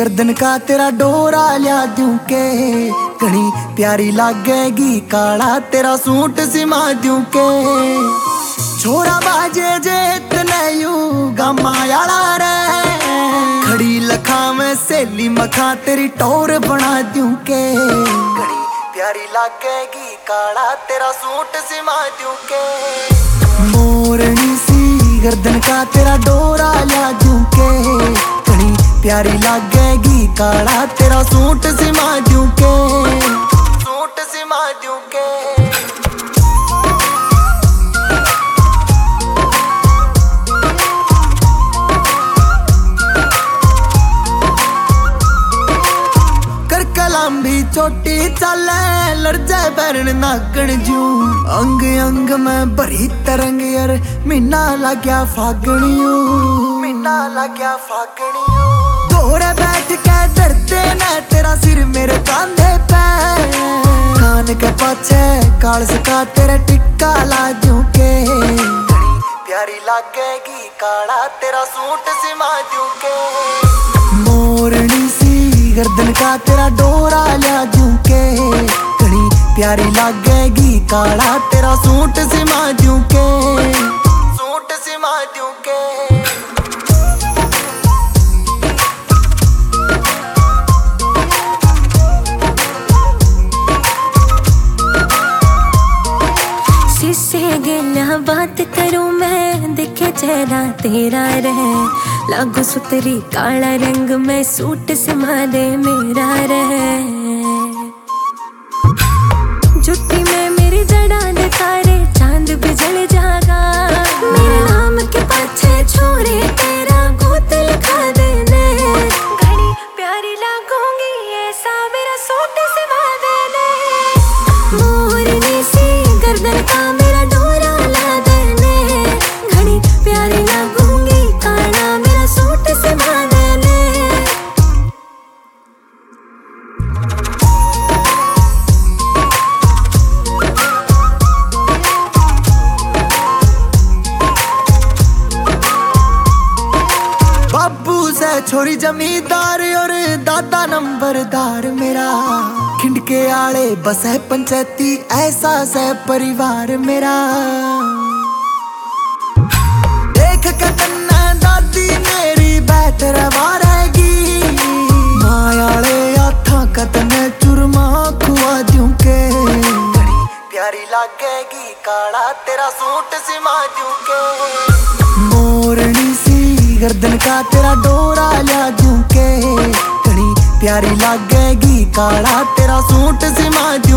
गर्दन का तेरा डोरा लिया दूं के, घनी प्यारी लागेगी काला तेरा सूट सिमा दूं के। छोरा बाजे जे इतने यू गमायाला रे, खड़ी लखा में सेली मखा तेरी टोर बना दूं के, घनी प्यारी लागेगी काला तेरा सूट सिमा दूं के। मोरनी सी गर्दन का तेरा डोरा लिया दूं के, घनी प्यारी लागेगी काला तेरा सूट सिमा दूं के, सूट सिमा दूं के। लंबी चोटी चले लड़ जाए बैरन नागण जू, अंग अंग में भरी तरंग यार मीना लाग्या फागणियो, मीना लाग्या फागणियो। दोरे बैठ के डरते न तेरा सिर मेरे कांधे पे, कान के पाछे काल सका तेरा टिक्का ला दूं के, प्यारी लागेगी काला तेरा सूट सिमा दूं के। मोरनी सी गर्दन का तेरा डोरा लिया दूं के, घनी प्यारी लागेगी काला तेरा सूट सिमा दूं के, सूट सिमा दूं के। शीशे गिला बात करूं मैं, देखे चेहरा तेरा रहे, लागू सुतरी काला रंग में सूट सिमा दे मेरा रहे। जुत्ती में मेरी जड़ा दे तारे चांद भी जल जागा, मेरे नाम के पाछे छोरे तेरा गोत लिखा देने, घनी प्यारी लागूंगी ऐसा मेरा सूट सिमा देने। मोरनी सी गर्दन का मेरा डोरा ला देने, घनी प्यारी लागूंगी काला मेरा सूट सिमा देने। बाबू से छोरी जमींदार और दादा नंबरदार मेरा, खिंडके आले बस है पंचायती ऐसा से परिवार मेरा। देख के कन्ना दादी मेरी बेहतर रहेगी, मायाले आथा कतने चुरमा खुआ दूं के, प्यारी लागेगी काला तेरा सूट सिमा दूं के। मोरनी सी गर्दन का तेरा डोरा लिया दूं के, घनी प्यारी लागेगी काला तेरा सूट सिमा दूं